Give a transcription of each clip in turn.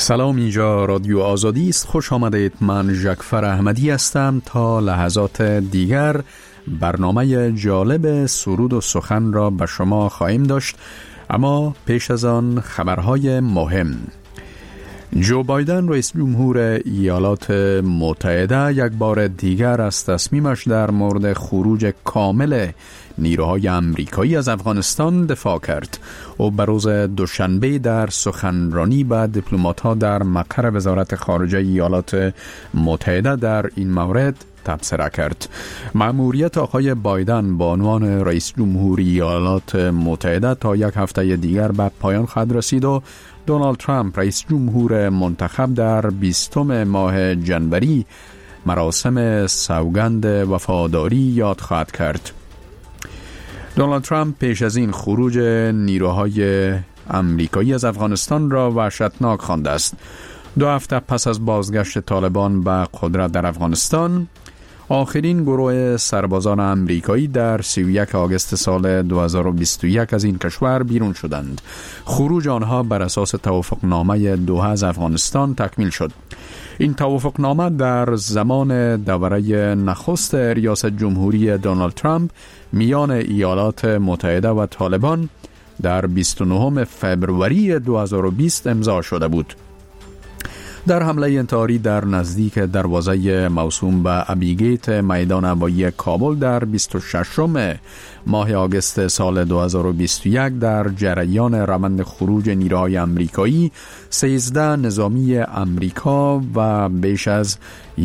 سلام، اینجا رادیو آزادی است. خوش آمدید. من ژکفر احمدی هستم. تا لحظات دیگر برنامه جالب سرود و سخن را به شما خواهیم داشت، اما پیش از آن خبرهای مهم. جو بایدن رئیس جمهور ایالات متحده یک بار دیگر از تصمیمش در مورد خروج کامل نیروهای امریکایی از افغانستان دفاع کرد. او به روز دوشنبه در سخنرانی با دیپلمات‌ها در مقر وزارت خارجه ایالات متحده در این مورد تبصره کرد. مأموریت آقای بایدن با عنوان رئیس جمهور ایالات متحده تا یک هفته دیگر به پایان خواهد رسید و دونالد ترامپ رئیس جمهور منتخب در 20 ماه جنوری مراسم سوگند وفاداری یاد خواهد کرد. دونالد ترامپ پیش از این خروج نیروهای امریکایی از افغانستان را وحشتناک خوانده است. 2 هفته پس از بازگشت طالبان به قدرت در افغانستان، آخرین گروه سربازان امریکایی در 31 آگوست سال 2021 از این کشور بیرون شدند. خروج آنها بر اساس توافقنامه دوحه از افغانستان تکمیل شد. این توافقنامه در زمان دوره نخست ریاست جمهوری دونالد ترامپ میان ایالات متحده و طالبان در 29 فوریه 2020 امضا شده بود. در حمله انتحاری در نزدیک دروازه موسوم به ابیگیت میدان هوایی کابل در 26 ماه آگوست سال 2021 در جریان روند خروج نیروهای امریکایی 13 نظامی امریکا و بیش از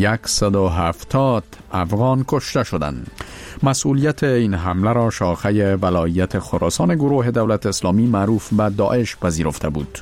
170 افغان کشته شدند. مسئولیت این حمله را شاخه ولایت خراسان گروه دولت اسلامی معروف به داعش پذیرفته بود.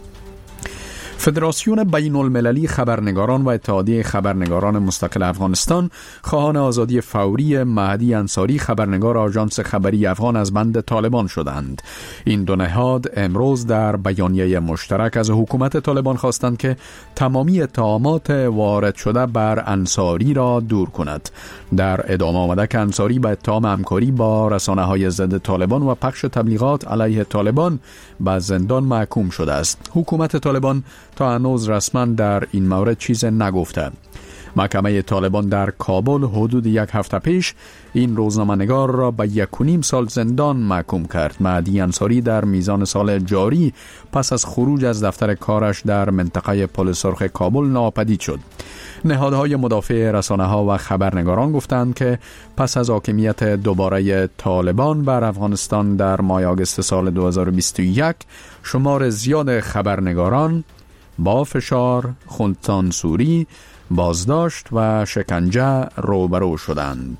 فدراسیون بین المللی خبرنگاران و اتحادیه خبرنگاران مستقل افغانستان خواهان آزادی فوری مهدی انصاری خبرنگار آژانس خبری افغان از بند طالبان شدند. این دو نهاد امروز در بیانیه مشترک از حکومت طالبان خواستند که تمامی اتهامات وارد شده بر انصاری را دور کند. در ادامه آمده که انصاری به اتهام همکاری با رسانه‌های ضد طالبان و پخش تبلیغات علیه طالبان به زندان محکوم شده است. حکومت طالبان تا هنوز رسما در این مورد چیز نگفته. محکمه طالبان در کابل حدود 1 هفته پیش این روزنامه‌نگار را به 1.5 سال زندان محکوم کرد. مهدی انصاری در میزان سال جاری پس از خروج از دفتر کارش در منطقه پل سرخ کابل ناپدید شد. نهادهای مدافع رسانه‌ها و خبرنگاران گفتند که پس از حاکمیت دوباره طالبان بر افغانستان در ماه آگوست سال 2021 شمار زیاد خبرنگاران با فشار، خودسانسوری، بازداشت و شکنجه روبرو شدند.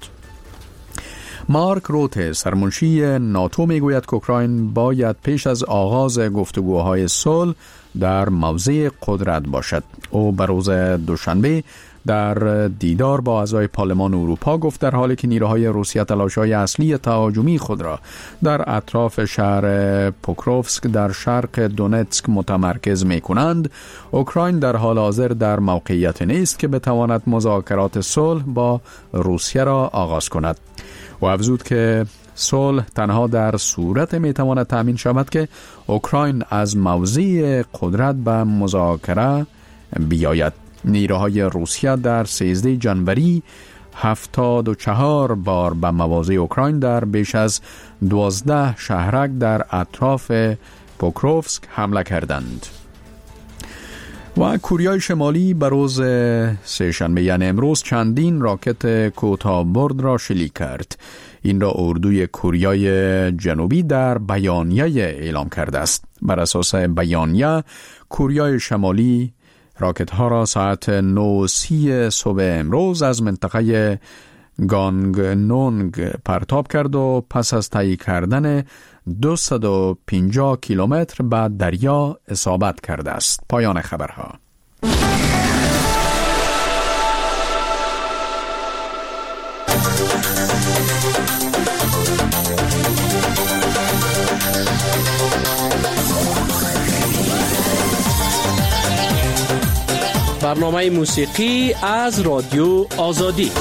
مارک روته سرمنشی ناتو میگوید که اوکراین باید پیش از آغاز گفتگوهای صلح در موضع قدرت باشد. او به روز دوشنبه در دیدار با اعضای پارلمان اروپا گفت در حالی که نیروهای روسیه تلاش‌های اصلی تهاجمی خود را در اطراف شهر پوکروفسک در شرق دونتسک متمرکز می‌کنند، اوکراین در حال حاضر در موقعیت نیست که بتواند مذاکرات صلح با روسیه را آغاز کند. و افزود که صلح تنها در صورت میتواند تأمین شود که اوکراین از موضع قدرت به مذاکره بیاید. نیروهای روسیه در 13 جنوری 74 بار به مواضع اوکراین در بیش از 12 شهرک در اطراف پوکروفسک حمله کردند. و کره شمالی به روز سه‌شنبه یعنی امروز چندین راکت کوتاه‌برد را شلیک کرد. این را اردوی کره جنوبی در بیانیه اعلام کرده است. بر اساس بیانیه کره شمالی راکت ها را ساعت 9:30 صبح امروز از منطقه گانگنونگ پرتاب کرد و پس از طی کردن 250 کیلومتر به دریا اصابت کرده است. پایان خبرها. برنامه موسیقی از رادیو آزادی.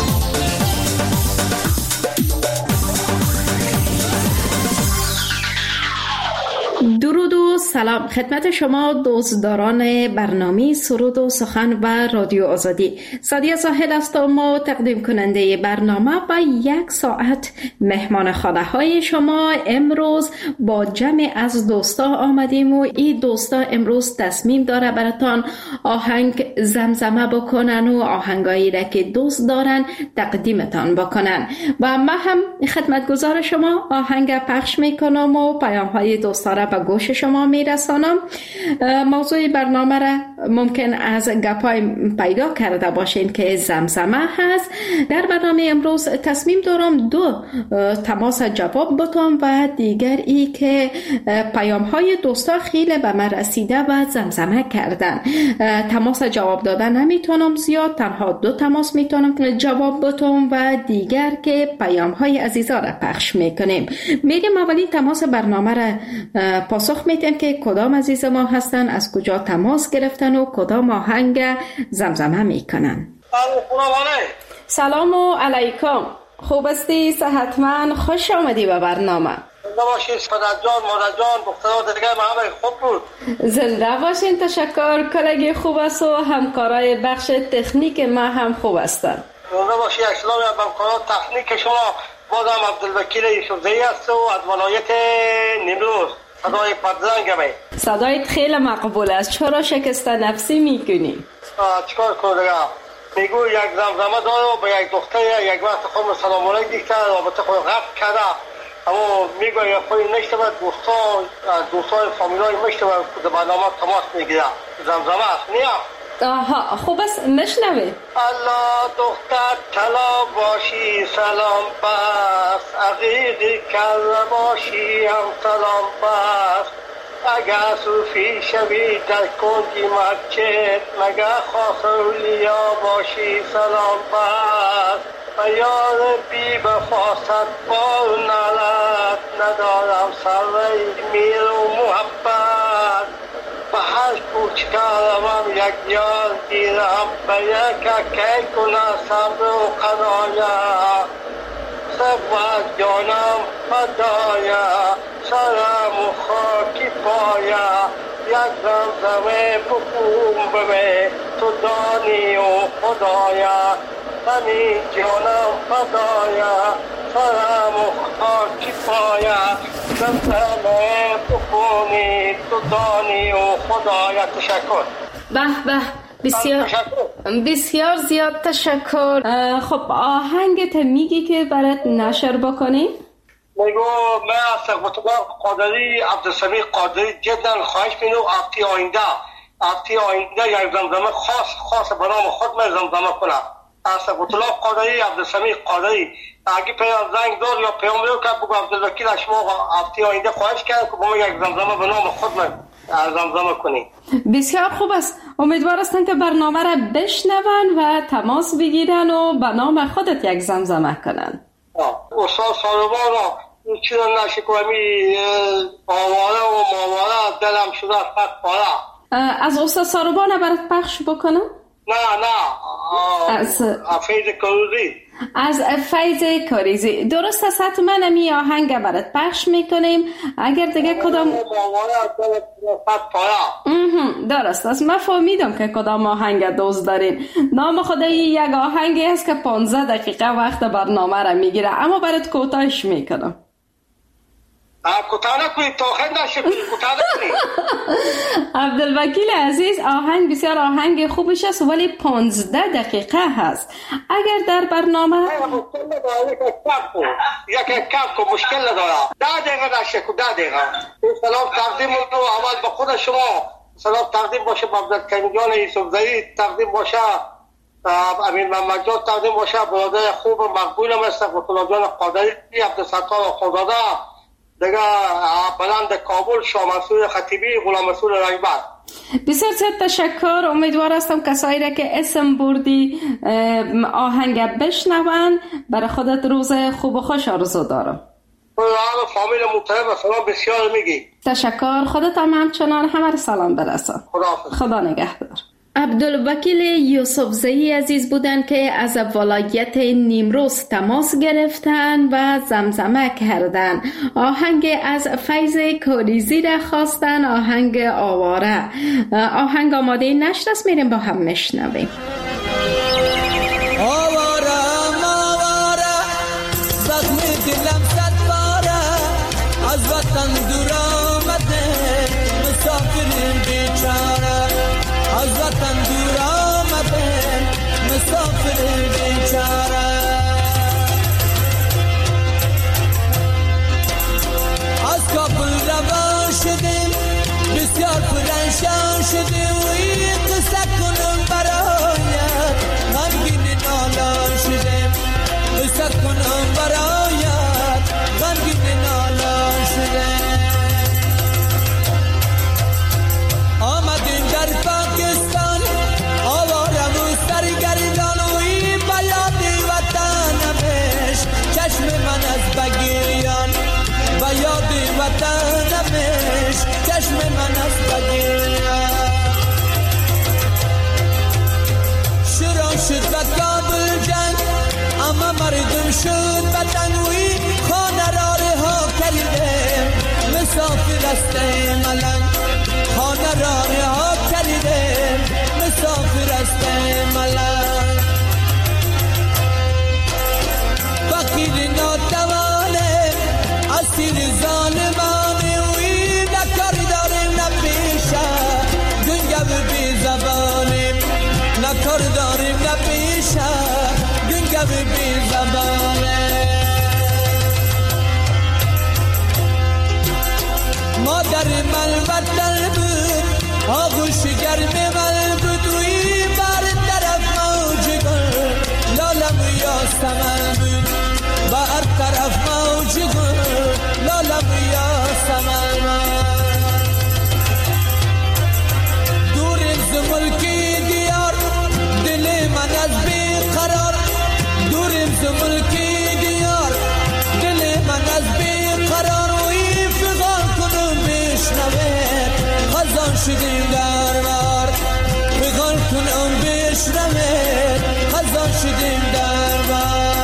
درود و سلام خدمت شما دوستداران برنامه سرود و سخن و رادیو آزادی. سادیه ساحل هستم و تقدیم کننده برنامه و 1 ساعت مهمان خانه های شما. امروز با جمع از دوستا آمدیم و این دوستا امروز تصمیم داره براتان آهنگ زمزمه بکنن و آهنگایی را که دوست دارن تقدیمتان بکنن و ما هم خدمتگزار شما آهنگ پخش میکنم و پیام های دوستا را به گوش شما میرسانم. موضوع برنامه را ممکن از گپای پیدا کرده باشین که زمزمه هست. در برنامه امروز تصمیم دارم 2 تماس جواب بتم و دیگر ای که پیام های دوستا خیلی به من رسیده و زمزمه کردن. تماس جواب دادن نمیتونم زیاد، تنها 2 تماس میتونم جواب بتم و دیگر که پیام های عزیزا را پخش میکنیم. میریم اولین تماس برنامه را پاسخ میدیم که کدام عزیز ما هستن، از کجا تماس گرفتن و کدام آهنگ زمزمه میکنن. سلام علیکم، خوب استی؟ صحتمند؟ خوش آمدی به برنامه. زنده باشین پدر جان، مادر جان، دخترها دیگه همه خوب بود. زنده باشین، تشکر. کلگی خوب است و همکارای بخش تکنیک ما هم خوب هستن. زنده باشی. اسلام یا همکارای تکنیک شما بازم عبدالوکیل یوسفزئی است و از ولایت نیمروز. صدای پدرنگمه. صدایت خیلی مقبول است. چرا شکست نفسی میکنی؟ چیکار کنم دیگه؟ میگو یک زمزمه داره و به یک دختر یک وقت خود سلام علیک دیگه رابطه خود غفت کرده، اما میگو یک خودی نشتبه دوستای فامیلای میشتبه که برنامه تماس میگیره. زمزمه است نیم. آها خوب است، مشنوی. الله دختر طلا باشی سلام بس، عقیقی کر باشی هم سلام بس، اگر صوفی شوی در کنجی مسجد، مگر خاص اولیا باشی سلام بس، و یار بی بفاست با نلت، ندارم سوی میر و محبت، به هر کوچکارم یک یار گیرم، به یک که کنه صبر و قنایا، سبت جانم فدایا، سرم و خاکی پایا، یک زمزمه بکوم ببه تو دانی و خدایا، همین جانم فدایا، سرم و خاکی پایا، زمزمه بکونی تو دانی و خدایا. تشکر. به به، بسیار زیاد تشکر. خب آهنگت میگی که برات نشر بکنی؟ میگو من از ثقافت قادری عبدالسمیع قادری جدا خواهش میکنم هفته آینده یک زمزمه خاص به نام خود من زمزمه کنم. از ثقافت قادری عبدالسمیع قادری اگه پیام زنگ دار یا پیام رو که بگو عبدالوکیل شما هفته آینده خواهش کردم که با ما یک زمزمه به نام خود من زمزمه کنی. بسیار خوب است. امیدوار هستم که برنامه را بشنون و تماس بگیرن و به نام خودت یک زمزمه کنن. استاد سالوان چیز نشکومی آواره و ماواره دلم شده فقط پاره. از استاد سالوان برات پخش بکنم؟ نه از فیض کاریزی. از فیض کاریزی. درست است، حتما می آهنگ برات پخش میکنیم. اگر دیگه کدام درست است، من فهمیدم که کدام آهنگ دوست دارین. نام خدایی یک آهنگی است که 15 دقیقه وقت برنامه را میگیره، اما برات کوتاهش میکنم. کوتاه نکنید تا آخر نشه، کوتاه نکنید. عبدالوکیل عزیز، آهنگ بسیار آهنگ خوبش است ولی 15 دقیقه هست. اگر در برنامه یک کم کو مشکل نداره. 10 دقیقه نشه، 10 دقیقه. سلام تقدیم رو اول به خود شما، سلام تقدیم باشه به عبدالکریم جان یوسفزئی، تقدیم باشه امین محمد جان، تقدیم باشه برادر خوب مقبولم است عبدالله جان قادری، عبدالستار خدادا دیگه، بلند کابل، شاه منصور خطیبی، غلام مسعود رایبر. بسیار تشکر. امیدوار هستم کسایی را که اسم بردی آهنگ بشنون. برای خودت روز خوب و خوش آرزو دارم. فامیل محترم سلام بسیار میگی. تشکر. خودت هم همچنان همه را سلام برسان. خداحافظ. خدا نگهدار. عبدالوکیل یوسفزئی عزیز بودند که از ولایت نیمروز تماس گرفتند و زمزمه کردند. آهنگ از فیض کوریزی را خواستند، آهنگ آواره. آهنگ آماده نشد است، میریم با هم میشنویم. از وطن دور آمده مسافر بیچاره، از وطن دور آمده مسافر بیچاره. از کابل روان شدیم بسیار پرنشان شدیم و این قصه کنم برایت غمگین نالان شدیم، قصه کنم برایت غمگین نالان شدیم. آمدیم در پاکستان آوارم و سرگردان و این بیاد وطنمش چشم من از بگیریان، بیاد وطنمش چشم من از بگیریان. شروع شد و کابل جنگ اما مردم شد بدن و این خانه را رها کردیم مسافر است ملنگ، خانه را رها کردیم مسافر است ملنگ. فقیر ناتوانه اسیر ظالمانه و این نکار داریم نپیشه دنیا بی زبانیم، نکار داریم نپیشه دنیا بی زبانه. مادر من وطن بود آغوش گرم من بود و این بر طرف موج گل لالم یاسمن بود، بر طرف موج گل لالم یاسمن. دوریم ز ملکی دیار دل من از بیقرار، دوریم ز ملکی دیار دل من از بیقرار و این فغان کنم بشنوه خزان شدیم در بار، فغان کنم بشنوه خزان شدیم در بار.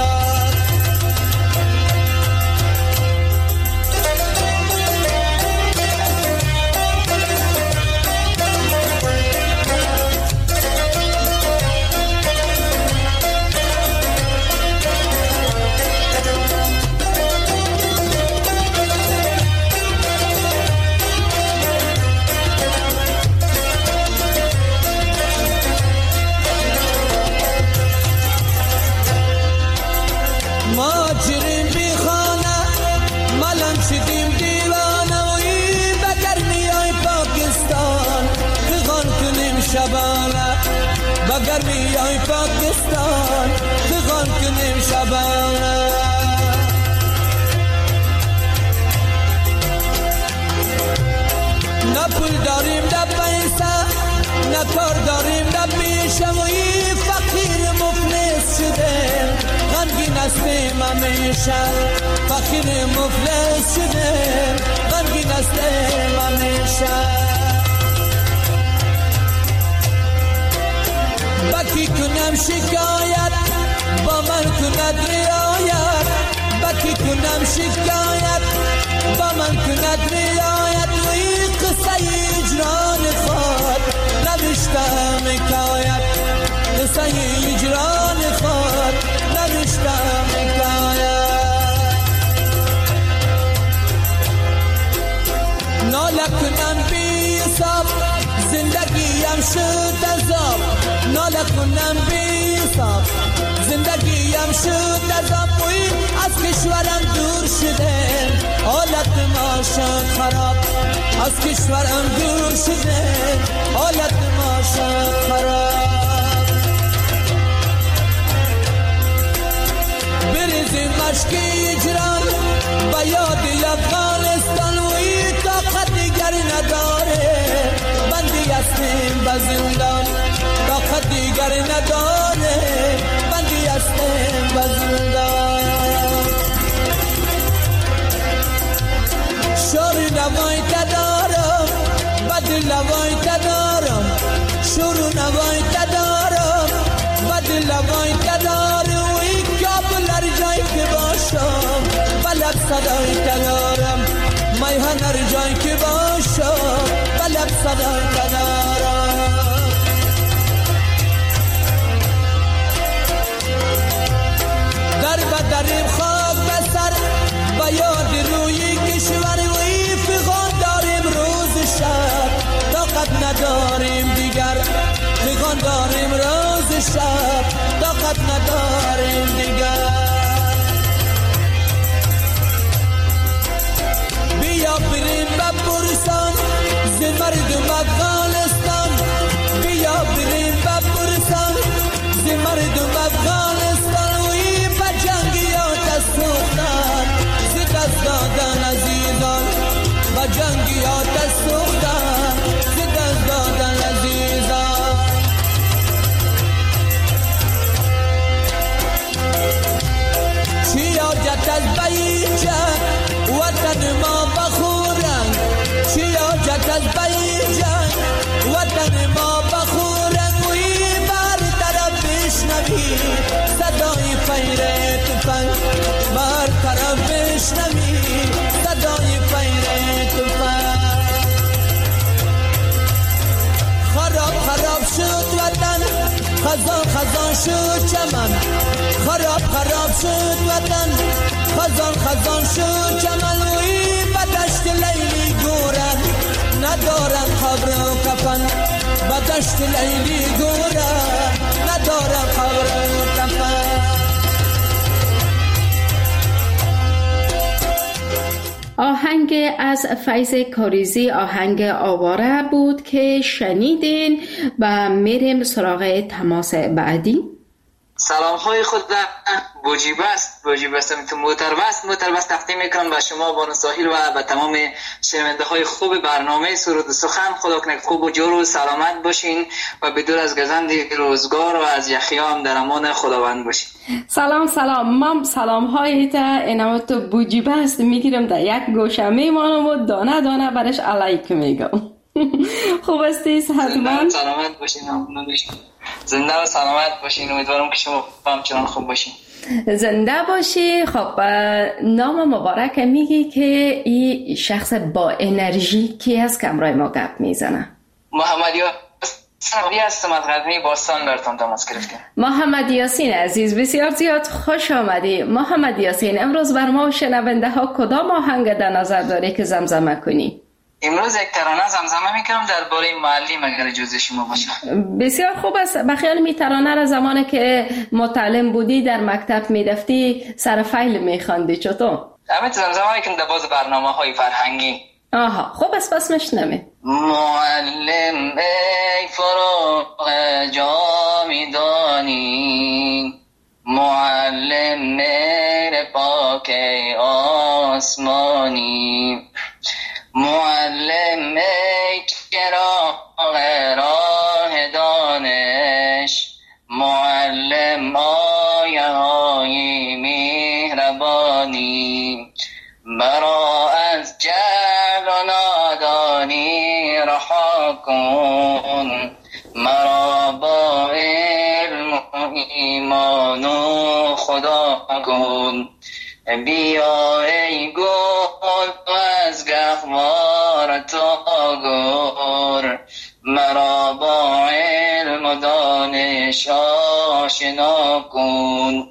ماجرین بی خانه ملنگ شدیم دیوانه و این بگرمی های پاکستان فغان کنیم شبانه، بگرمی های پاکستان فغان کنیم شبانه. نه پول داریم نه پیسه نه کار داریم نه پیشه و این فقیر مفلس شدیم غمگین هستیم همیشه، فقیر مفلس شدیم غمگین هستیم همیشه. بکی کنم شکایت با من کند رعایت، بکی کنم شکایت با من کند رعایت و این قصه اجران خود نوشتم حکایت، قصه اجران خود نوشتم حکایت. ناله کنم بی حساب زندگیم شد عذاب، ناله کنم بی حساب زندگیم شد عذاب و این از کشورم دور شده حالت ما شد خراب، از کشورم دور شده حالت ما شد خراب. بریزیم مشک اجران با یاد افغانستان و این طاقت دیگر نداره بندی هستیم به زندان، طاقت دیگر نداره بندی هستیم به زندان. شور نوای تدارم بدل نوای تدارم شور نوای صدای تنارم میهن هر جای که باشم بلب صدای تنارم در بدریم خاک بسر با یاد روی کشور وی فغان داریم روز شب طاقت نداریم دیگر فغان داریم روز شب طاقت نداریم دیگر بیا بریم بپرسان ز مردم افغانستان بیا بریم بپرسان ز مردم افغانستان وی با جنگیات سوختن ز دست دادن عزیزان با جنگیات سوختن ز دست دادن عزیزان چی حاجت از بیجن وطن ما بخورن چی حاجت از بیجن وطن ما بخورن وی بر طرف بشنوی صدای فیر تفنگ بر طرف بشنوی صدای فیر تفنگ خراب خراب شد وطن خزان خزان شد چمن خراب خراب شد وطن خزان خزان شد چمن وی بدشت لیلی گورن ندارن قبر و کفن بدشت لیلی گورن ندارن قبر و کفن آهنگ از فیض کاریزی آهنگ آواره بود که شنیدین و میریم سراغ تماس بعدی. سلام های خود بوجیبست محترم تقدیم میکنم به شما بانو ساحل و به تمام شنونده های خوب برنامه سرود سخن. خدا کنه خوب و جور و سلامت باشین و بدور از گزند روزگار و از یخیا هم در امان خداوند باشین. سلام من سلام های تا اینم تو بوجیبست میگیرم در یک گوشه میمانم و دانه دانه برش علیک میگم. خوب استیست حتما سلامت باشین زنده و سلامت باشین. امیدوارم که شما همچنان خوب باشین. زنده باشی. خب نام مبارک میگی که این شخص با انرژی کی هست که امروز ما گپ میزنه؟ محمد یاسین هستم از غزنی باستان براتون تماس گرفتم. محمد یاسین عزیز بسیار زیاد خوش آمدی. محمد یاسین امروز بر ما شنونده ها کدام آهنگ در نظر داری که زمزمه کنی؟ امروز یک ترانه زمزمه میکنم درباره معلم اگر اجازه شما باشه. بسیار خوب است. بخیال می ترانه را زمانی که متعلم بودی در مکتب میرفتی سر فیل میخواندی چطور؟ همه زمزمه میکنم در باز برنامه های فرهنگی. آها خوب است پس میشنویم. معلم ای فراغ جا میدانی معلم مهر پاک آسمانی معلم ای چراغ راه دانش معلم آیه های مهربانی مرا از جهل و نادانی رها کن مرا با علم و ایمان و خدا کن بیا ای گل از گهوار تا گر مرا با علم و دانش آشنا کن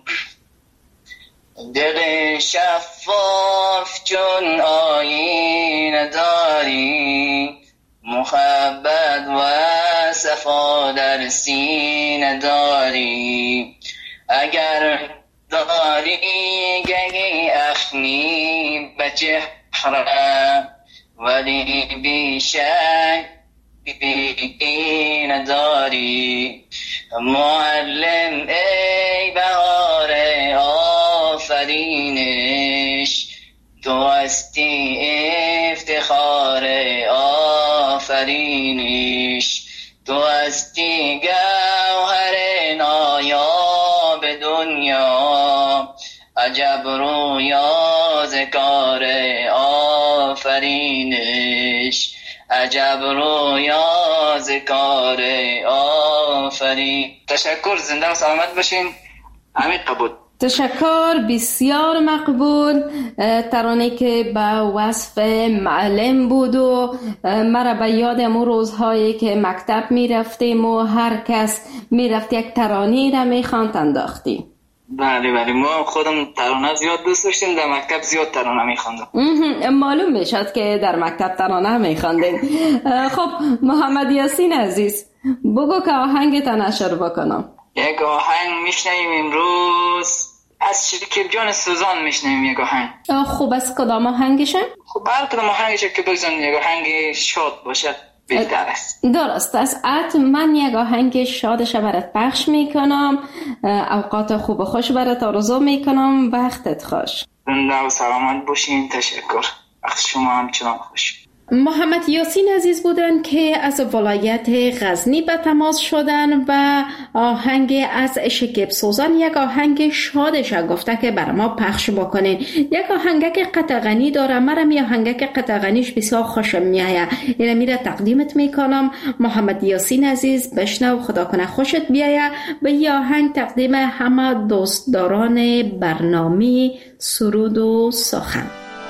دل شفاف چون آیینه داری محبت و صفا در سینه داری اگر داری گهی اخمی به چهره ولی بیشک بی‌کینه داری معلم ای بهار آفرینش تو هستی افتخار آفرینش تو هستی گوهر نایاب دنیا عجب رویا ز کار آفرینش عجب رویا ز کار آفرین. تشکر. زنده و سلامت باشین. امید قبول. تشکر، بسیار مقبول. ترانه که با وصف معلم بود و مرا به یاد امون روزهایی که مکتب می رفتیم و هر کس می رفت یک ترانه را می خواند انداختی. بله ما خودم ترانه زیاد دوست داشتیم، در مکتب زیاد ترانه می خواندم. معلوم میشد که در مکتب ترانه می خواندین. خب محمد یاسین عزیز، بگو که آهنگ نشر بکنم. یک آهنگ میشنویم امروز از شکیب جان سوزان میشنویم. یک آهنگ خوب است. کدام آهنگشه؟ خب هر کدام آهنگشه که بگذاریم یک آهنگ شاد باشد بهتر است. درست است. من یک آهنگ شادش برات پخش میکنم. اوقات خوب و خوش برات آرزو میکنم. وقتت خوش. زنده و سلامت باشین. تشکر. وقت شما همچنان خوش. محمد یاسین عزیز بودن که از ولایت غزنی به تماس شدن و آهنگ از شکیب سوزان، یک آهنگ شادش گفته که بر ما پخش بکنین. یک آهنگ که قطغنی داره. مرم یه آهنگ که قطغنیش بسیار خوشم میایه. اینه میره تقدیمت میکنم. محمد یاسین عزیز بشنو، خدا کنه خوشت بیایه. به یه آهنگ تقدیم همه دوستداران برنامه سرود و سخن.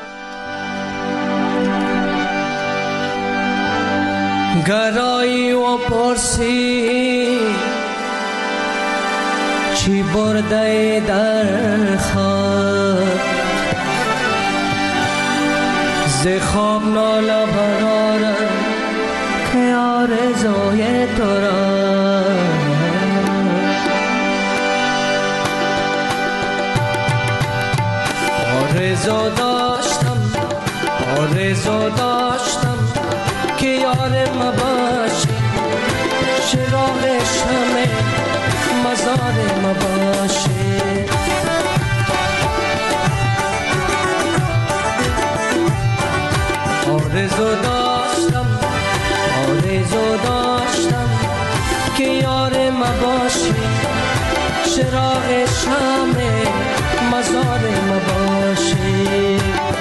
گرایی و پرسی چی برده در خواب، ز خواب ناله برارم که آرزوی تو را. آرزو داشتم که یار ما باشی، چراغ شمع مزار ما باشی. آرزو داشتم که یار ما باشی، چراغ شمع مزار ما باشی.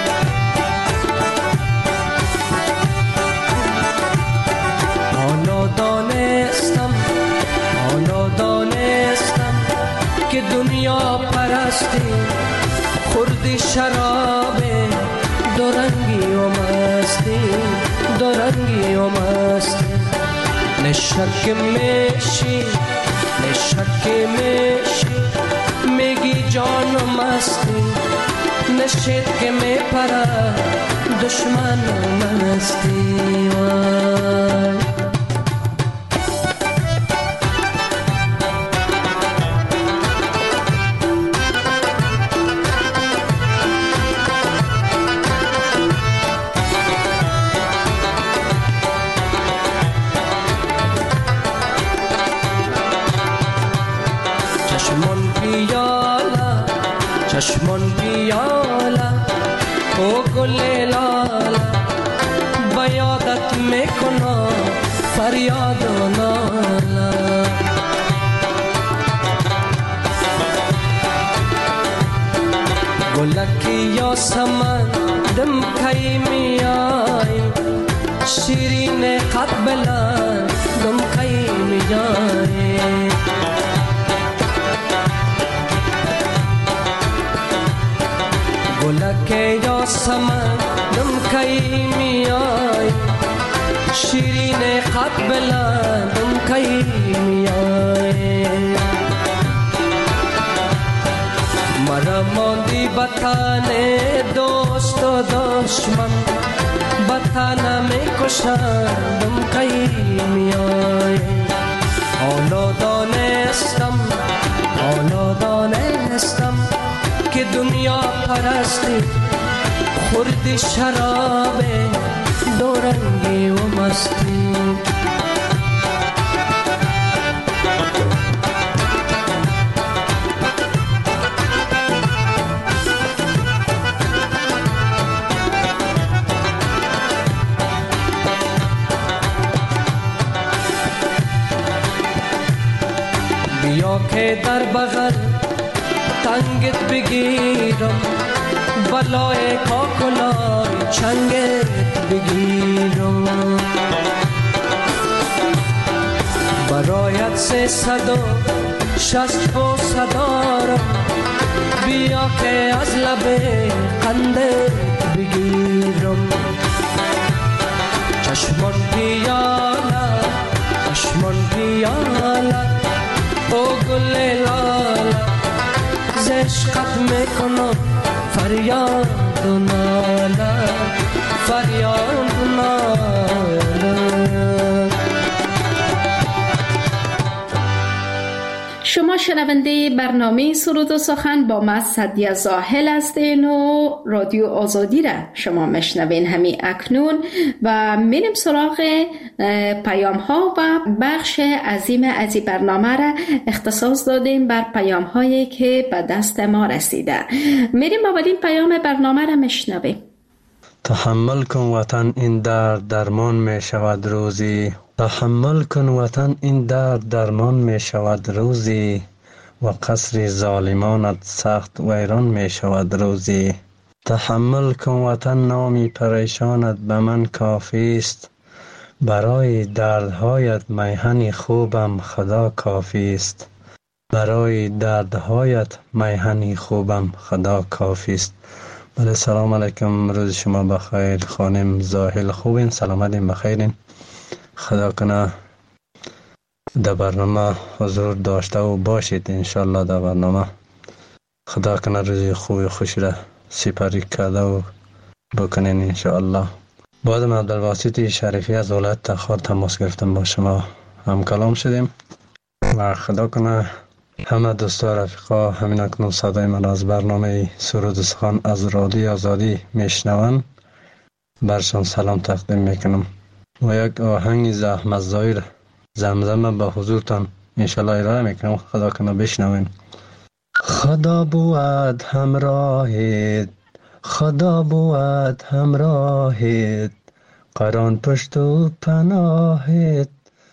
حالا دانستم که دنیا پرستی خوردی شراب دورنگی و مستی. نشک میشی میگی جان و مستی، نشید که میپره دشمن و مستی. چشمان بیالا او گل لالا، با یادت میکنم فریاد و نالا. گلکی یا سمن دم کی میای، شیرین قد بلند دم کی میای. گلکی یا سمن دم کی میای، شیرین قد بلند دم کی میای. مرا ماندی بطن دوست و دشمن، بطن میکشن دم کی میای. حالا دانستم که دنیا پرستی خوردی شراب دورنگی و مستی. بیا که در بغل تنگت بگیرم، بلای کاکلای چنگت بگیرم. برایت 360 و صدارم بیا که از لب خنده بگیرم چشمان پیاله چشمان پیاله او گل لاله ز عشقت میکنم فریاد و ناله فریاد و ناله. شما شنونده برنامه سرود و سخن با من سعدیه زاهل هستین و رادیو آزادی را شما میشنوین همین اکنون و میریم سراغ پیام ها و بخش عظیم از این برنامه را اختصاص دادیم بر پیام هایی که به دست ما رسیده. میریم اولین پیام برنامه را میشنویم. تحمل کن وطن این درد درمان می شود روزی، تحمل کن وطن این درد درمان می شود روزی و قصر ظالمانت سخت ویران می شود روزی. تحمل کن وطن نامی پریشانت به من کافی است، برای دردهایت میهن خوبم خدا کافی است، برای دردهایت میهن خوبم خدا کافی است. بله سلام علیکم، روز شما بخیر خانم زاهل، خوبین؟ سلامتین بخیرین؟ خدا کنه در برنامه حضور داشته و باشید انشالله. در برنامه خدا کنه روزی خوبی خوشی را سپری کرده و بکنین انشالله. بعد عبدالباسط شریفی از ولایت تخار تماس گرفتم، با شما هم کلام شدیم و خدا کنه همه دوستا رفیقا همین اکنون صدای من از برنامه سرود و سخن از رادیو آزادی میشنون، برشان سلام تقدیم میکنم و یک آهنگ زحمت زایر زمزمه به حضورتان انشالله ارائه میکنم. خدا کنه بشنوین. خدا بود همراهت، خدا بود همراهت، قران پشت و پناهت،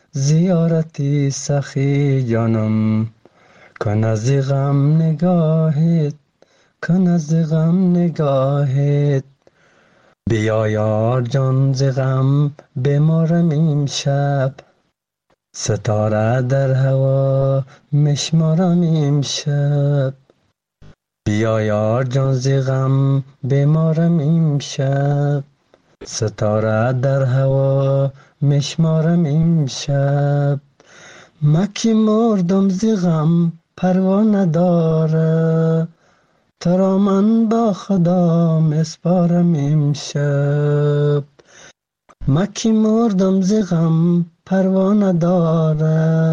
زیارتی سخی جانم، کن از غم نگاهت، کن از غم نگاهت، بیا یار جان ز غم بمارم این شب، ستاره در هوا مشمارم این شب، بیا یار جان ز غم بمارم این شب، ستاره در هوا مشمارم این شب، مکی مردم ز غم پروا نداره، ترا من با خدا مسپارم امشب، مکی مردم ز غم پروا نداره،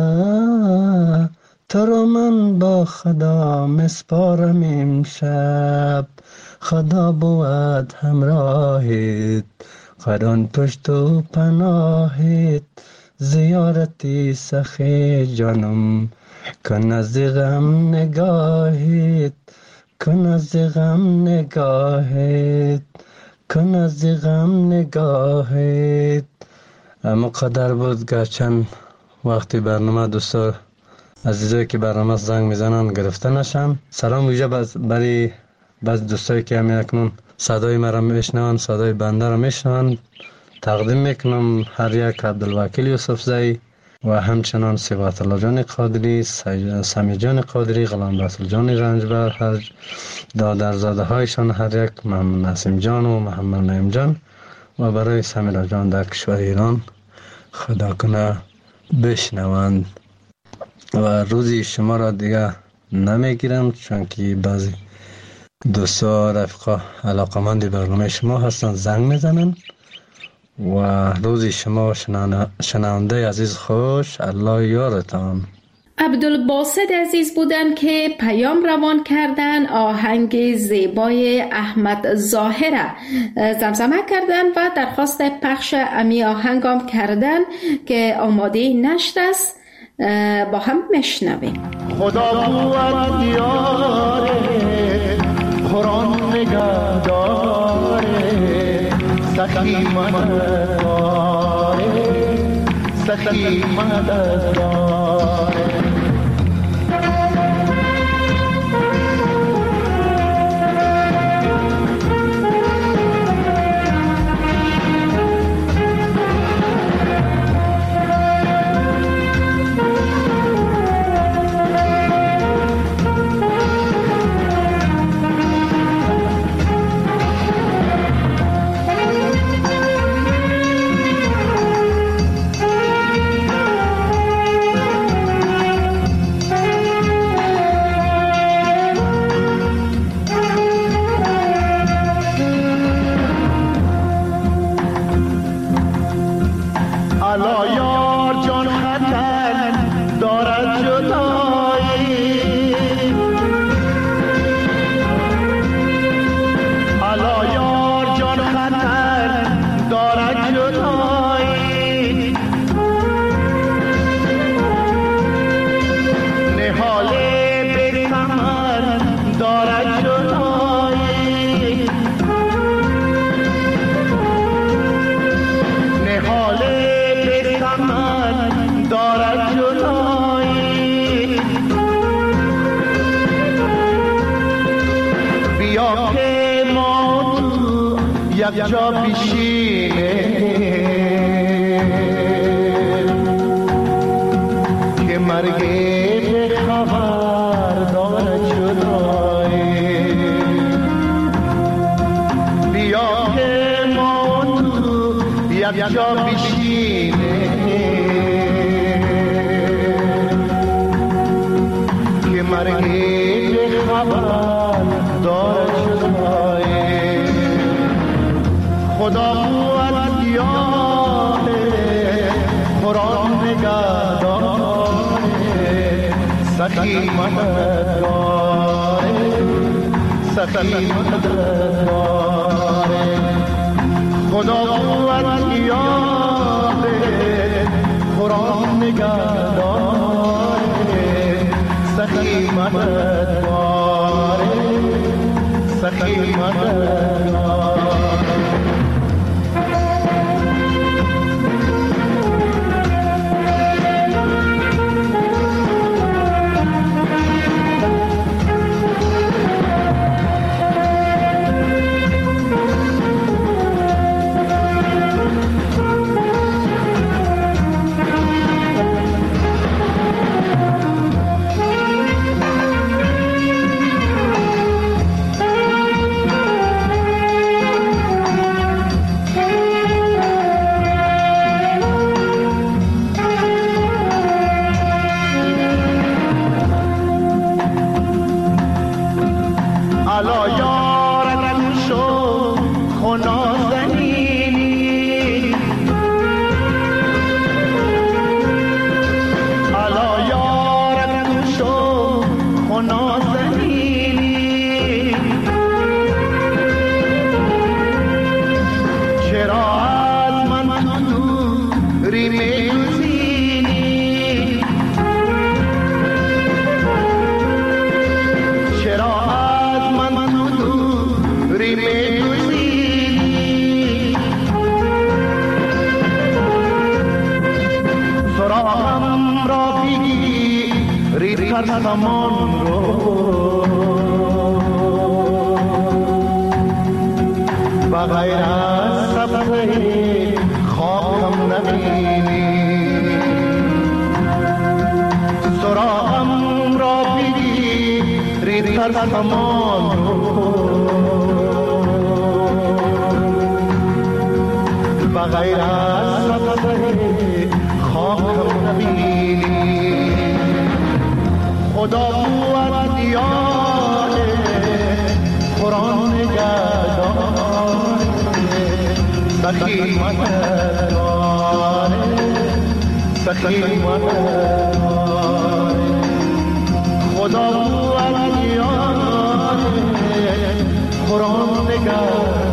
ترا من با خدا مسپارم امشب، خدا بود همراهت، قران پشت و پناهت، زیارتی سخی جانم، کن از غم نگاهت، کن از غم نگاهت، کن از غم نگاهت. اما قدر بود گرچند وقتی برنامه دوستا عزیزایی که برنامه زنگ میزنن گرفته نشن. سلام ویژه برای بعض دوستایی که همین اکنون صدای مرا میشنون، صدای بنده را میشنون، تقدیم میکنم هر یک عبدالوکیل یوسفزئی و همچنان صفات الله جان قادری، سمی جان قادری، غلام رسول جان رنجبر، هر دادرزاده هایشان هر یک، محمد نسیم جان و محمد نعیم جان و برای سمیرا جان در کشور ایران خدا کنه بشنوند. و روزی شما را دیگه نمیگیرم چون که بعضی دوستا رفقا علاقمند برنامه شما هستن زنگ میزنن و روزی شما شنونده عزیز خوش، الله یارتان. عبدالباسط عزیز بودن که پیام روان کردن، آهنگ زیبای احمد ظاهر زمزمه کردن و درخواست پخش امی آهنگام کردن که آماده نشد است. با هم میشنویم. خدا بود یاره، قرآن نگه داره، سخی مدداره، سخی مدداره. یک جا بشینه که مرگ به خبر دارد جدایی. بیا که ما تو یک جا بشینه که مرگ به خبر دارد جدایی. خدا قوت دیاره قرآن نگه داره سخی مدد داره سخی مدد داره. خدا قوت دیاره قرآن نگه داره سخی مدد داره سخی مدد داره. سامان رو بغیر از سبزه خاکم نبینی. سراغم را بگیری در سامان رو بغیر از سبزه خاکم نبینی. خدا قوت دیاره قرآن نگه داره سخی مدد داره سخی مدد داره. خدا قوت دیاره قرآن نگه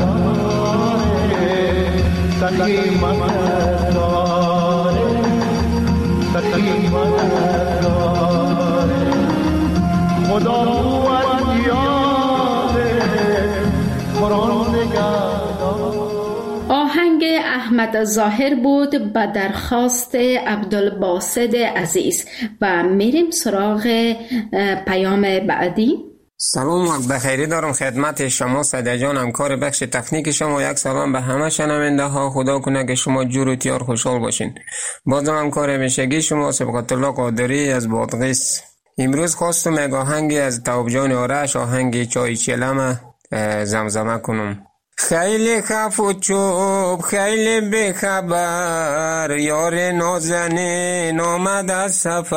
داره سخی مدد داره سخی مدد داره. خدا قوت دیاره قرآن نگه داره. آهنگ احمد ظاهر بود به درخواست عبدالباسط عزیز و میریم سراغ پیام بعدی. سلام وقت بخیری دارم خدمت شما سعدی جان، همکار بخش تکنیک شما. یک سلام به همه شنونده ها. خدا کنه که شما جور و تیار خوشحال باشین. بازم همکار همیشگی شما سبقت الله قادری از بادغیس. امروز خواستم یک آهنگی از تواب جان آرش، آهنگ چای چلم زمزمه کنم. خیلی خف و چوب خیلی بخبر، یار نازنین آمد از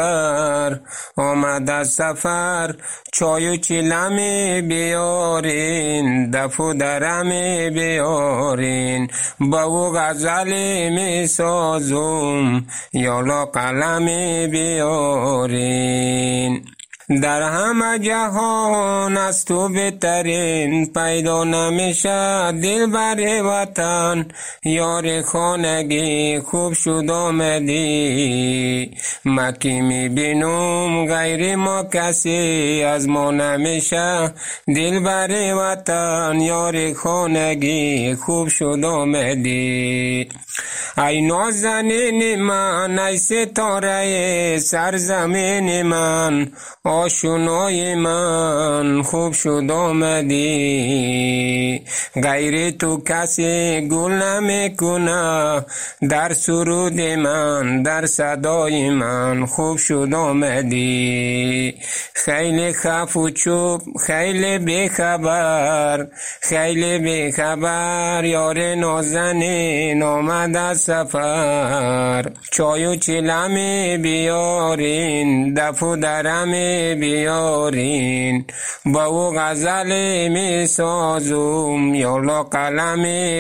سفر چای و چلمی بیارین، دف و درمی بیارین، با او غزلی می سازم یالا قلمی بیارین. در همه جهان از تو بهترین، پیدا نمیشه دل بر وطن، یار خانگی خوب شد آمدی، مکی میبینم غیر ما کسی از ما نمیشه دل بر وطن، یار خانگی خوب شد آمدی. ای نازنین من، ای ستاره سرزمین من، آشنای من خوب شد آمدی. غیر تو کسی گل نمیکنه در سرود من، در صدای من خوب شد آمدی. خیلی خف و چوب، خیلی بیخبر، خیلی بیخبر، یار نازنین آمد از سفر. چای و چیلمی بیارین، دف و درمی بیارین، با او غزل می سازم، یالا قلمی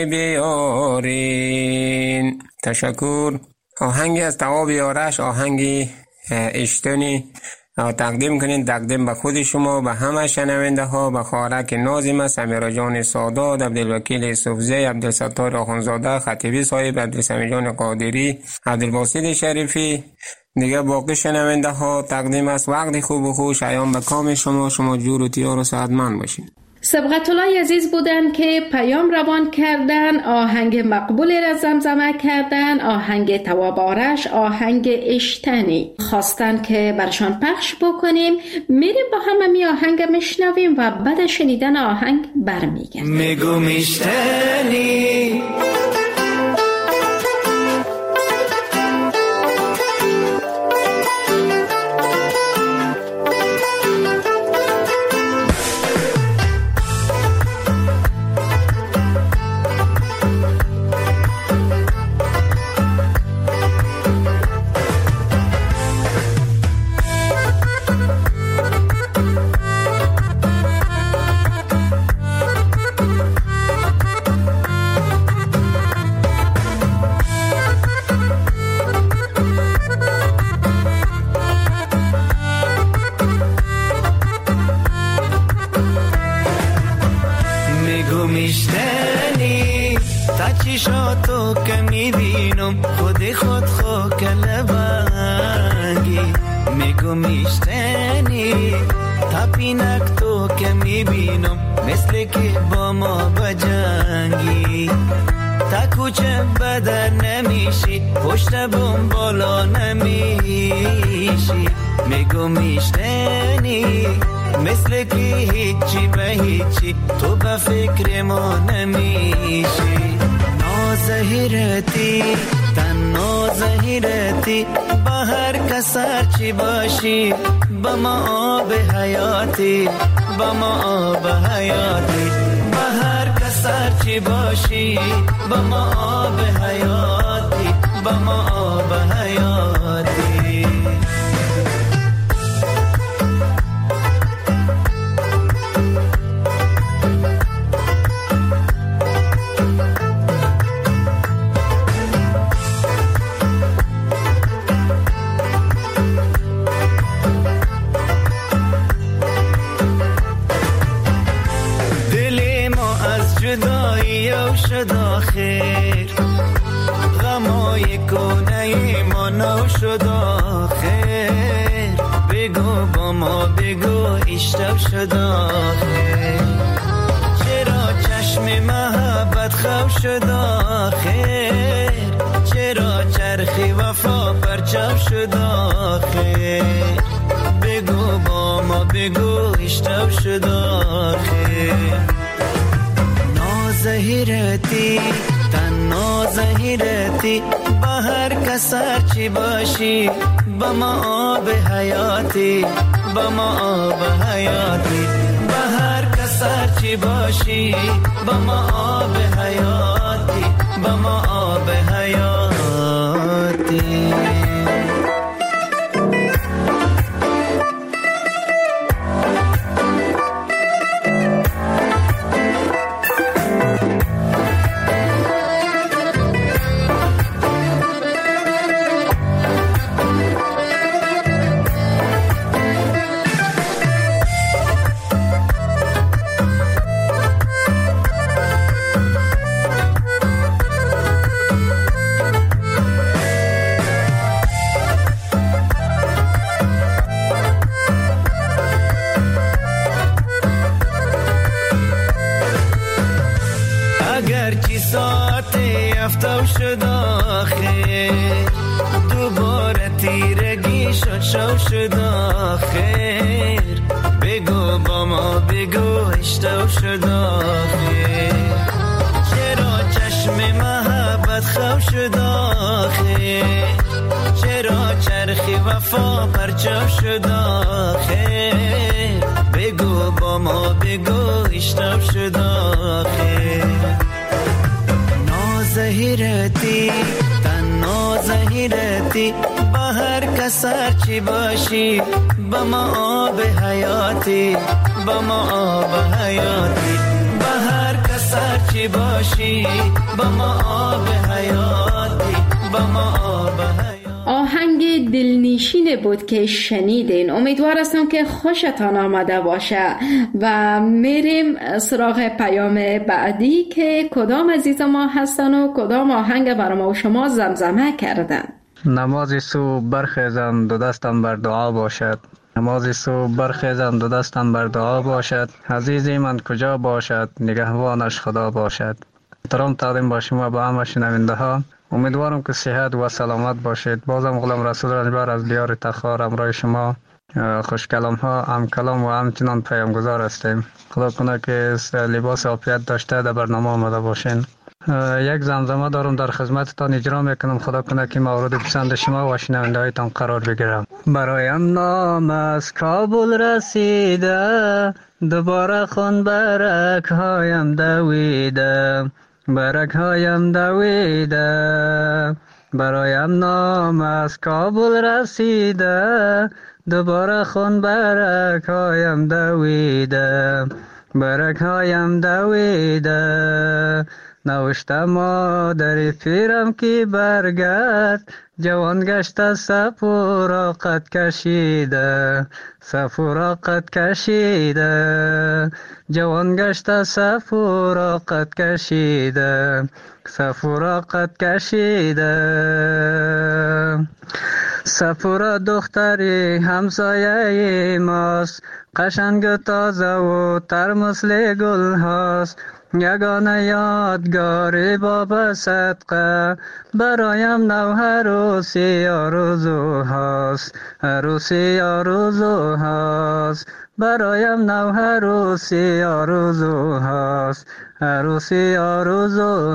بیارین. تشکر. آهنگی از تواب آرش، آهنگی اشتنی تقدیم کنین، تقدیم به خود شما، به همه شنونده ها، به خواهرک نازم، سمیرا جان سادات، عبدالوکیل یوسفزی، عبدالستار آخونزاده، خطیبی صاحب، عبدالسمی جان قادری، عبدالباسط شریفی. دیگه باقی شنونده ها تقدیم است. وقت خوب و خوش ایام به کام شما. شما جور و تیار و سعادتمند باشین. سبقت الله عزیز بودن که پیام روان کردن، آهنگ مقبولی را زمزمه کردن، آهنگ تواب آرش، آهنگ اشتنی خواستن که برشان پخش بکنیم. میریم با همه می آهنگ میشنویم و بعد شنیدن آهنگ برمیگردیم. میگو میشتنی میشتنی تا چشاتو که میبینم خود خو کلبنگی. میگو میشتنی تا پینک تو که میبینم مثل که با ما بجنگی. تا کوچه بدر نمیشی پشت بوم بالا نمیشی. میگو میشتنی مثل که هیچی به هیچی تو به فکر ما نمیشی. نازهیرتی نازهیرتی با هر کسر چی باشی با ما آب حیاتی با ما آب حیاتی. با هر کسر چی باشی با ما آب حیاتی با ما آب حیاتی. شد آخر غمای کنه ما نو شد آخر. بگو با ما بگو اشتب شد آخر. چرا چشم محبت خواب شد آخر. چرا چرخی وفا پرچم شد آخر. بگو با ما بگو اشتب شد آخر. نازهیرتی نازهیرتی با هر کسر چی باشی با ما آب حیاتی با ما آب حیاتی. با هر کسر چی باشی با ما آب حیاتی با ما آب حیاتی. اگر چی ساعت افتو شد آخر دوباره تیرگی شد شد آخر بگو با ما بگو اشتو شد آخر چرا چشم محبت خو شد آخر چرا چرخی وفا پرچو شد آخر بگو با ما بگو اشتو شد آخر نازهیرتی تنها زهیرتی با هر کسر چی باشی با ما آب حیاتی با ما آب حیاتی با هر کسر چی باشی با ما آب حیاتی با ما آب حیاتی. آهنگ دلنشین بود که شنیدین. امیدوار هستم که خوشتان آمده باشه و میریم سراغ پیام بعدی که کدام عزیز ما هستن و کدام آهنگ برای ما و شما زمزمه کردن. نماز صبح برخیزم دو دستم بر دعا باشد نماز صبح برخیزم دو دستم بر دعا باشد عزیزی من کجا باشد نگهبانش خدا باشد. احترام تقدیم با شما با همه شنونده ها. امیدوارم که صحت و سلامت باشید. بازم غلام رسول رنجبر از دیار تخار امرای شما خوش کلام ها هم کلام و همچنان پیامگذار هستیم. خدا کنه که لباس عافیت داشته در برنامه آمده باشین. یک زمزمه دارم در خدمتتان اجرا میکنم. خدا کنه که مورد پسند شما و شنونده هایتان قرار بگیرم. برایم نام از کابل رسیده دوباره خون برک هایم دویده برک هایم دویده برایم نام از کابل رسیده دوباره خون برک هایم دویده برک هایم دویده نوشته مادر پیرم که برگرد جوان گشته سفورا قد کشیده سفورا قد کشیده جوان گشته سفورا قد کشیده سفورا قد کشیده سفورا دختری همسایه ماست قشنگ تازه و تر مثل گل هاست یگانه یادگاری باب صدقه برایم نو عروسی آرزو هاست عروسی آرزو هاست برایم نو عروسی آرزو هاست عروسی آرزو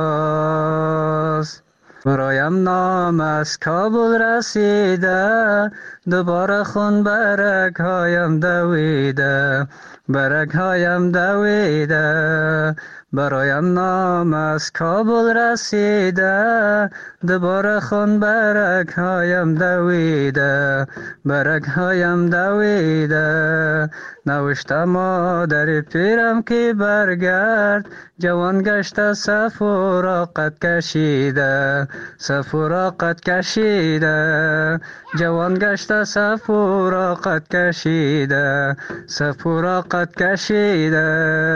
هاست برایم نام از کابل رسیده دوباره خون برک هایم دویده برک هایم دویده برایم نام از کابل رسیده دوباره خون برک هایم دویده برک هایم دویده نوشته مادر پیرم که برگرد جوان گشته سفورا قد کشیده سفورا قد کشیده جوان گشته سفورا قد کشیده سفورا قد کشیده.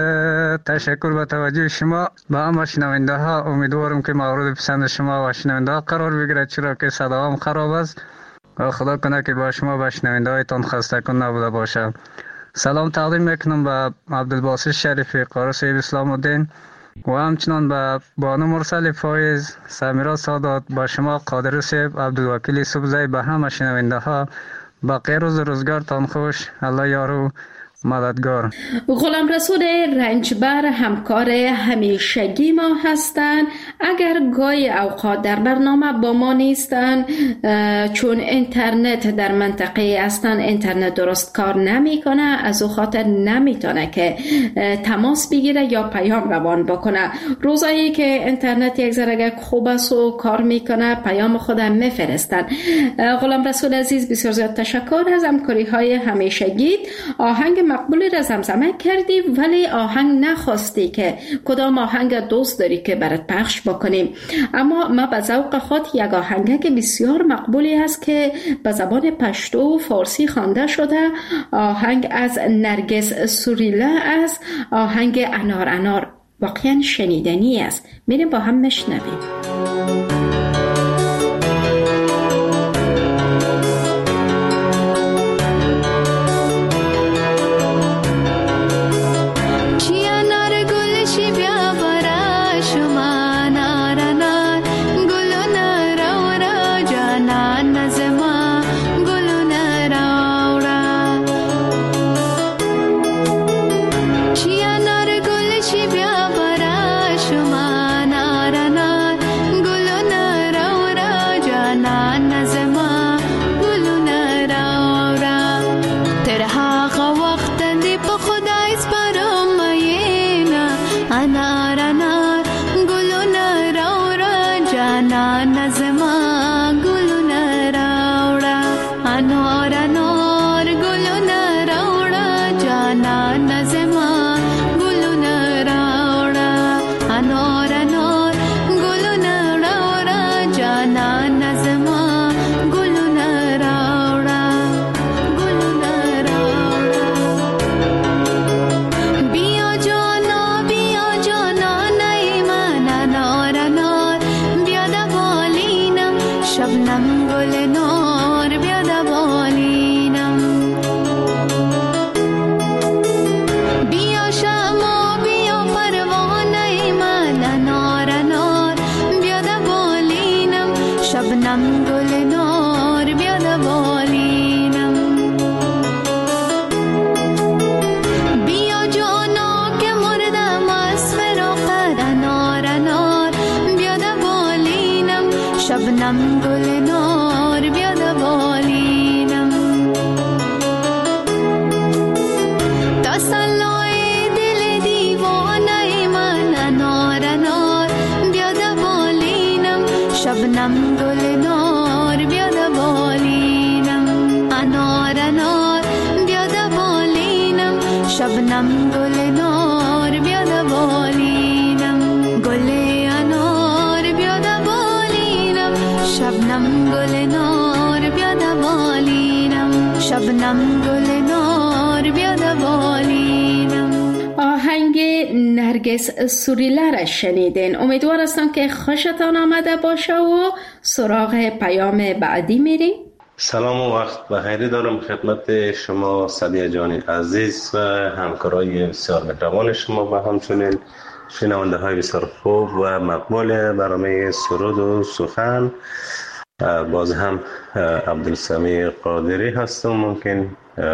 تشکر به توجه شما. با همه شنونده ها امیدوارم که مورد پسند شما و شنونده ها قرار بگیرد چرا که صداام خراب است و خدا کنه که با شما و شنونده هایتان خسته کن نبوده باشه. سلام تقدیم میکنم به عبدالباسط شریفی قاری صاحب اسلام الدین و همچنان به بانو مرسل فایز سمیرا سادات با شما قادر صاحب عبدالوکیل صبحزی به همه شنونده ها باقی روز روزگارتان خوش. الله یارو مددگار. غلام رسول رنجبر همکار همیشگی ما هستند. اگر گاهی اوقات در برنامه با ما نیستن چون اینترنت در منطقه هستن اینترنت درست کار نمیکنه از او خاطر نمیتونه که تماس بگیره یا پیام روان بکنه. روزایی که اینترنت یک ذره خوب است و کار میکنه پیام خودم میفرستن. غلام رسول عزیز بسیار زیاد تشکر از همکاری های همیشگی. آهنگ مقبولی را زمزمه کردی ولی آهنگ نخواستی که کدام آهنگ دوست داری که برات پخش بکنیم. اما ما به ذوق خود یک آهنگ که بسیار مقبولی است که به زبان پشتو و فارسی خوانده شده. آهنگ از نرگس سوریلا است. آهنگ انار انار واقعا شنیدنی است. میریم با هم بشنویم. Chia nar gul shi bya bara آهنگ نرگس سوریله را شنیدین. امیدوار هستم که خوشتان آمده باشه و سراغ پیام بعدی میریم. سلام و وقت بخیری دارم خدمت شما سعدیه جان عزیز و همکارای بسیار مهربان شما و همچنین شنونده های بسیار خوب و مقبول برنامه سرود و سخن. باز هم عبدالسمیع قادری هستم. ممکن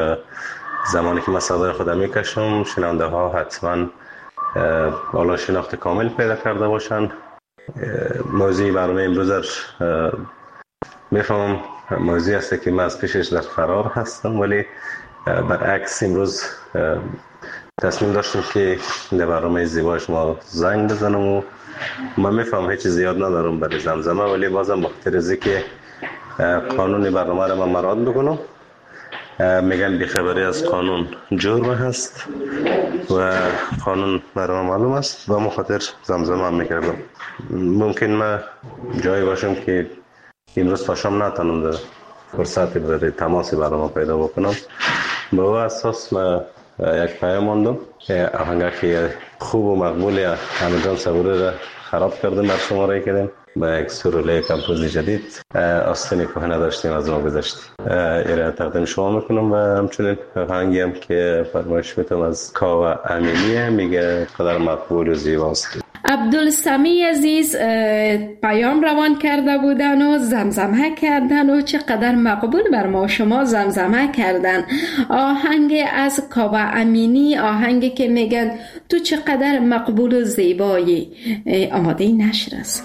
زمانی که من صدای خودم میکشم شنونده ها حتما بالا شناخت کامل پیدا کرده باشن. موضوع برنامه امروز میفهمم موضوعی است که من از پیشش در فرار هستم، ولی برعکس امروز تصمیم داشتم که در برنامه زیبای شما زنگ بزنم و من میفهم هیچ زیاد ندارم برای زمزمه، ولی بازم بخاطر از اینکه قانون برنامه را من مراعات بکنم. میگن بیخبری از قانون جرم هست و قانون برای من معلوم است و مخاطر زمزمه هم میکردم. ممکن من جایی باشم که امروز تا شام نتونم در فرصتی برای تماس برنامه پیدا بکنم. به او اساس من یک پیام ماندم آهنگی که خوب و مقبولی همه جان صبوری را خراب کردیم بر شماره کردیم با یک سروله کمپوزی جدید آستینی که نداشتیم از ما گذشت ایره تقدیم شما میکنم و همچنین آهنگی هم که فرمایش میتونم از کاوه امینی میگه قدر مقبول و زیباست. عبدالسمیع عزیز پیام روان کرده بودن و زمزمه کردن و چقدر مقبول بر ما شما زمزمه کردن. آهنگ از کاوه امینی، آهنگی که میگن تو چقدر مقبول و زیبایی. آماده نشر است.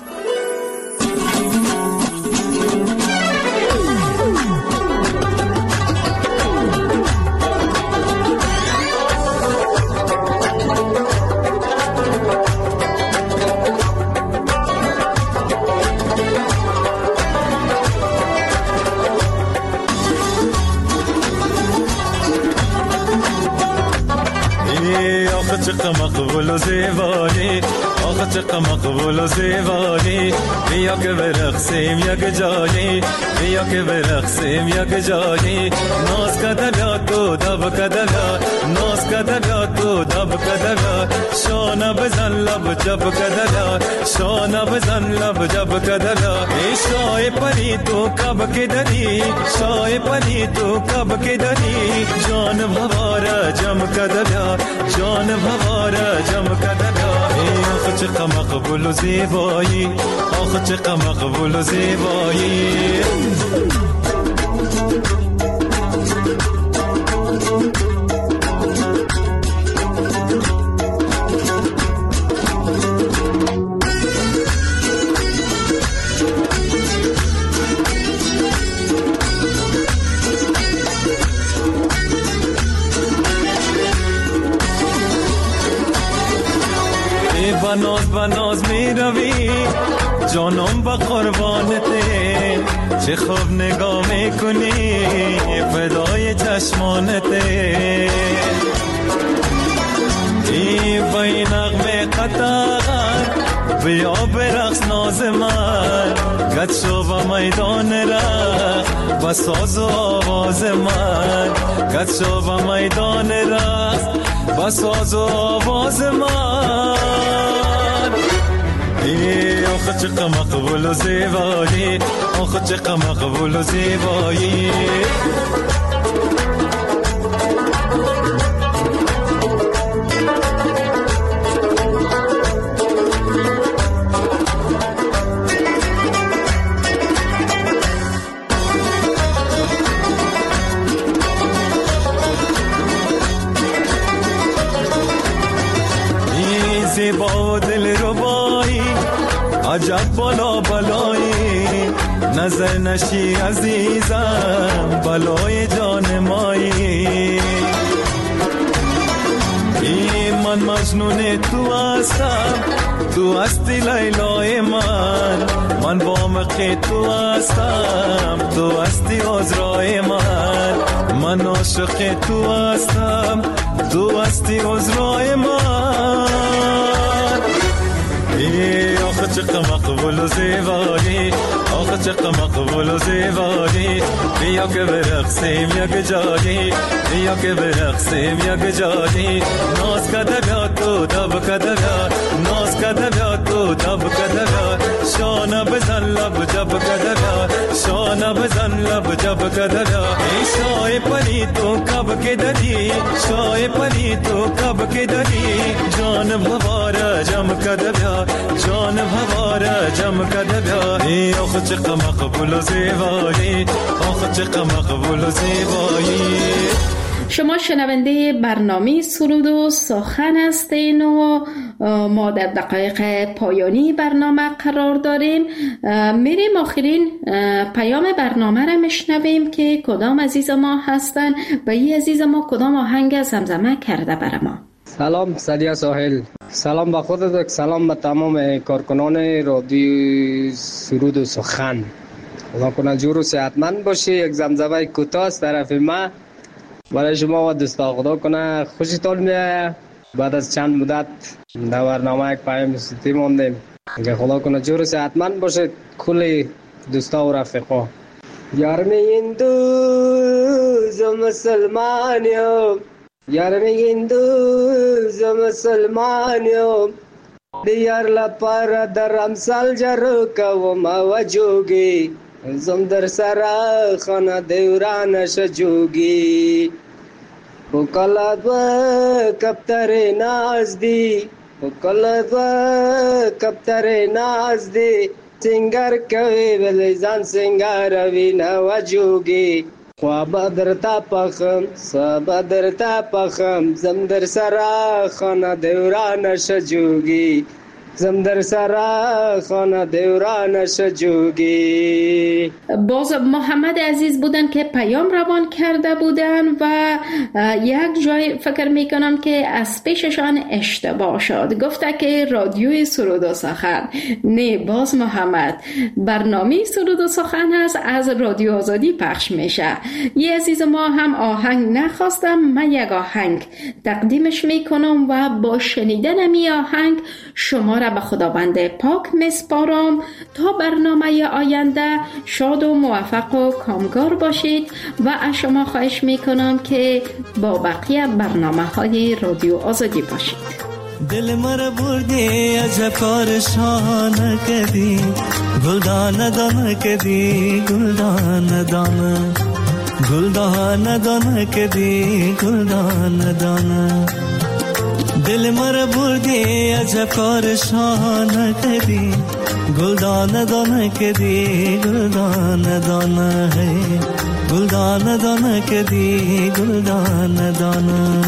چقدر مقبول و زیبایی، آخه چقدر مقبول و زیبایی. بیا که برقصیم یک جایی، بیا که برقصیم یک جایی. ناز کدلا تو دب کدلا، ناز کدلا تو دب کدلا. شانه بزن لب جب کدلا، شانه بزن لب جب کدلا. ای شای پری تو کب که داری، شای پری تو کب که داری. جان بوارا جم کدلا، جان بوارا جم کدلا. ای آخه چقدر مقبول و زیبایی، آخه چقدر مقبول و زیبایی. بناز می روی جانم با قربانته، چه خوب نگاه میکنی فدای چشمانته. ای با این نغمه قطار بیا برقص ناز من، گد شو با میدان رقص با ساز و آواز من، گد شو با میدان رقص با ساز و آواز من. آخه چقدر مقبول و زیبایی، آخه چقدر مقبول و زیبایی. زیبا و دل ربایی عجب بالا بالایی، نظر نشی عزیزم بلای جان مایی. من مجنون تو هستم، تو هستی لیلای من با مقی تو هستم، تو هستی عذرای من عاشق تو هستم، تو هستی عذرای من. آخه چقدر مقبول و زیبایی، آخه چقدر مقبول و زیبایی. بیا که برقصیم یک جایی، بیا که برقصیم یک جایی. ناز کده بیا تو دب کده بیا، ناز کده بیا تو دب کده بیا. شانه بزن لب جب کده بیا، شانه بزن لب جب کده بیا. ای شای پنی تو کب که دادی، شای پنی تو کب که دادی. جانم هواره جم کده بیا، جانم هواره جم کده بیا. ای آخه چقدر مقبول و زیبایی، آخه چقدر مقبول و زیبایی. شما شنونده برنامه سرود و سخن هستین و ما در دقایق پایانی برنامه قرار داریم. میریم آخرین پیام برنامه را میشنویم که کدام عزیز ما هستن و این عزیز ما کدام آهنگ زمزمه کرده بر ما. سلام سعدیه ساحل، سلام به خودت، سلام به تمام کارکنان رادیو سرود و سخن. خدا کنه جور و صحتمند باشی. یک زمزمه کوتاه از طرف ما برای شما و دوستا. خدا کنه خوشتون میاد. بعد از چند مدت در برنامه یک پیام صوتی موندیم که خدا کنه جور و صحتمند باشید کل دوستا و رفیقا. یار میگین دوز و مسلمانیم، یار میگین دوز و مسلمانیم. دیار لپار در امثال جرو کوم و جوگی، زم در سرا خانه دیوران شجوگی. بکلد و کبتر ناز دی، بکلد و کبتر ناز دی. سنگر کوي بلیزان سنگر وینا و جوگی. خواب در تا پخم سبا در تا پخم، زم در سرا خانه دیوران شجوگی، زم در سرا خانه دیوران شجوگی. باز محمد عزیز بودن که پیام روان کرده بودن و یک جای فکر میکنم که از پیششان اشتباه شد. گفته که رادیوی سرود و سخن. نه، باز محمد، برنامه سرود و سخن هست، از رادیو آزادی پخش میشه. یه عزیز ما هم آهنگ نخواستم، من یک آهنگ تقدیمش میکنم و با شنیدن می آهنگ شما را به خداوند پاک میسپارم. تا برنامه آینده شاد و موفق و کامگار باشید و از شما خواهش میکنم که با بقیه برنامه های رادیو آزادی باشید. دل مرا بردی عجب کارشان کدی، گلدان دان کدی، گلدان دان، گلدان دان کدی، گلدان دان. دل مرا بردی عجب کار شاهانه کردی گلدانه دانه کردی گلدانه دانه گلدانه دانه کردی گلدانه دانه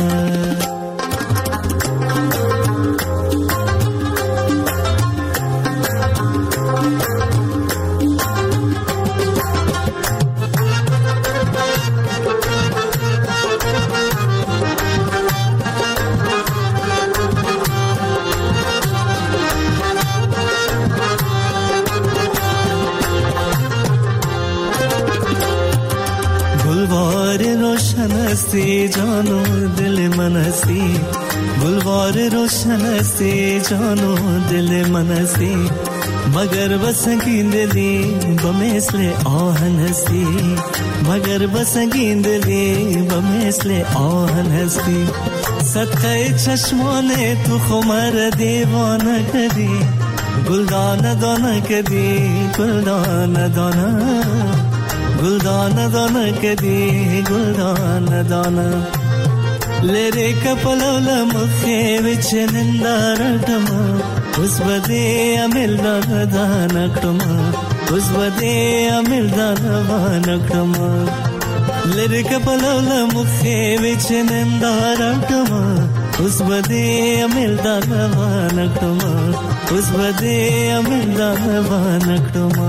हस्ती जानो दिल मनसी गुलवार रोशन हस्ती जानो दिल मनसी मगर बसंगी दिली बमेसले आहन हस्ती मगर बसंगी दिली बमेसले आहन हस्ती सत्ते चश्मोने तू खुमर दीवाना कदी गुलदाना दाना कदी गुलदाना दाना गुलदाना दाना कदी गुलदाना दाना लेरे कपलवल मुखे विच निंदारटमा उस बदे अमिल दानकटमा उस बदे अमिल दानकटमा लेरे कपलवल मुखे विच निंदारटमा उस बदे अमिल दानकटमा उस बदे अमिल दानकटमा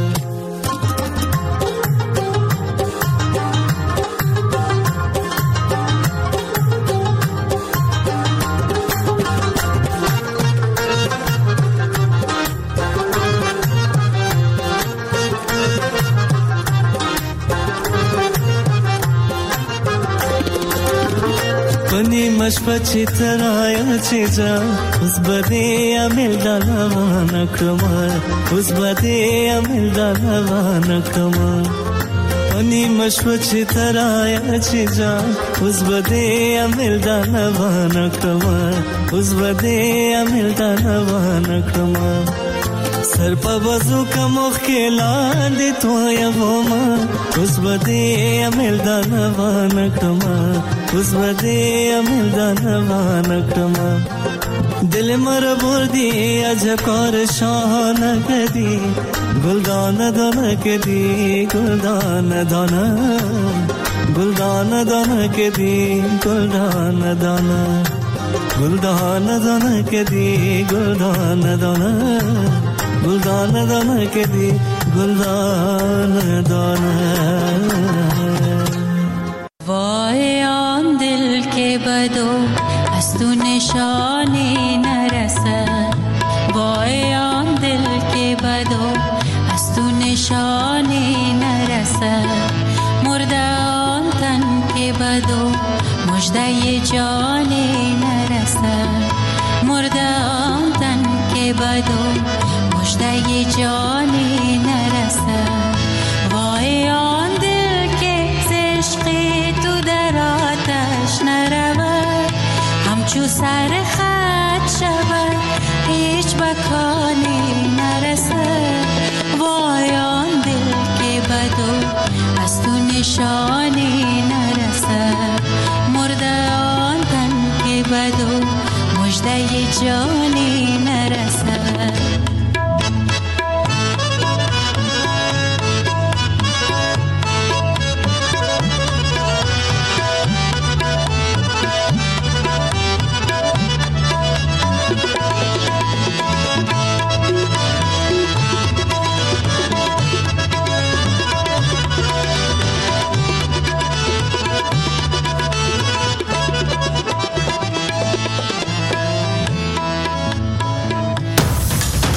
मशपची तराया चीजा उस बदे अमिल दानवाना क्रमा उस बदे अमिल दानवाना क्रमा अनि मशपची तराया चीजा उस बदे अमिल दानवाना क्रमा उस बदे अमिल दानवाना क्रमा सर पर वजू का मुख्किला दे तो या वोमा उस बदे अमिल दानवाना क्रमा उस बदे अमिल दानवाना क्रमा दिल मर बुर्दी अजब कौर शाहाना कदी गुलदाना दाना कदी गुलदाना दाना गुलदाना दाना कदी गुलदाना दाना गुलदाना दाना कदी गुलदाना दाना गुलदाना दाना कदी गुलदाना दाना वाय आन दिल के बदो अस्तु निशानी न रस वाय आन दिल के बदो अस्तु निशानी न रस मुर्दान तन के बदो मुजदा ये जाने न रस मुर्दान तन के बदो मुजदा ये जाने न रस वाय आन दिल के इश्क़ी तू दर आतश नरवद हमचू सर खत शود هیچ बखाने न रसद वाय आन दिल के बदो از تو निशाने न रसद मुर्दा आन तन के बदो मुजदा ये जाने